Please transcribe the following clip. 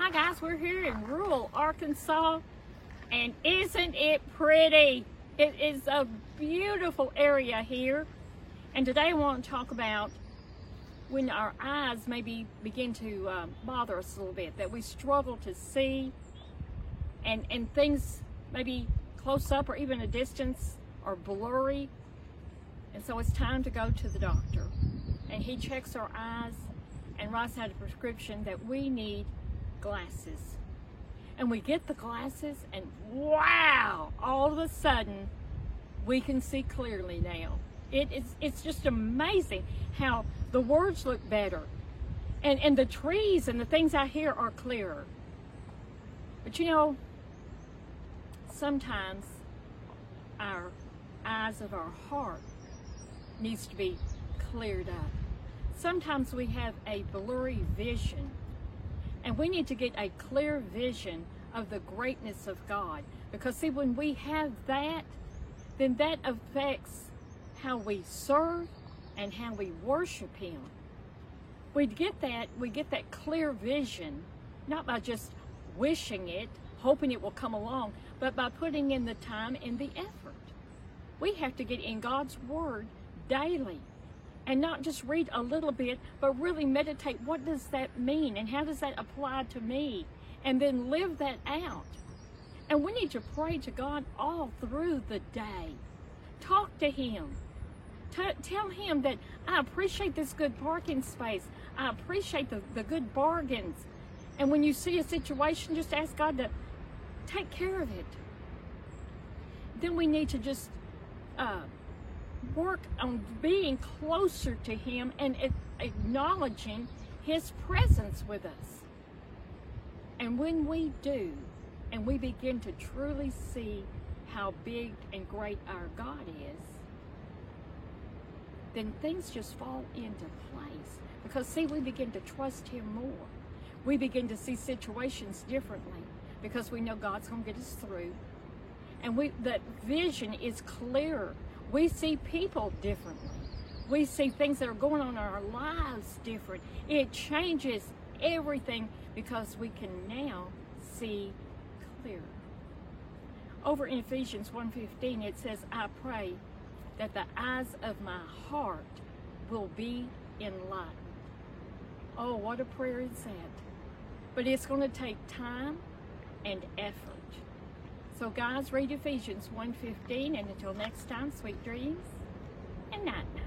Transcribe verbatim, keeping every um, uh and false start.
Hi guys, we're here in rural Arkansas, and isn't it pretty? It is a beautiful area here, and today I want to talk about when our eyes maybe begin to uh, bother us a little bit, that we struggle to see, and, and things maybe close up or even a distance are blurry, and so it's time to go to the doctor, and he checks our eyes and writes out a prescription that we need glasses. And we get the glasses, and wow, all of a sudden we can see clearly now. It is it's just amazing how the words look better, and and the trees and the things out here are clearer. But you know, sometimes our eyes of our heart needs to be cleared up. Sometimes we have a blurry vision, and we need to get a clear vision of the greatness of God. Because see, when we have that, then that affects how we serve and how we worship Him. We get that, we get that clear vision, not by just wishing it, hoping it will come along, but by putting in the time and the effort. We have to get in God's Word daily. And not just read a little bit, but really meditate. What does that mean? And how does that apply to me? And then live that out. And we need to pray to God all through the day. Talk to Him. T- tell Him that I appreciate this good parking space. I appreciate the, the good bargains. And when you see a situation, just ask God to take care of it. Then we need to just uh, work on being closer to Him and acknowledging His presence with us. And when we do, and we begin to truly see how big and great our God is, then things just fall into place. Because see, we begin to trust Him more. We begin to see situations differently because we know God's going to get us through. And we that vision is clearer. We see people differently. We see things that are going on in our lives different. It changes everything because we can now see clearer. Over in Ephesians one fifteen, it says, I pray that the eyes of my heart will be enlightened. Oh, what a prayer is that. But it's going to take time and effort. So guys, read Ephesians one fifteen, and until next time, sweet dreams and night night.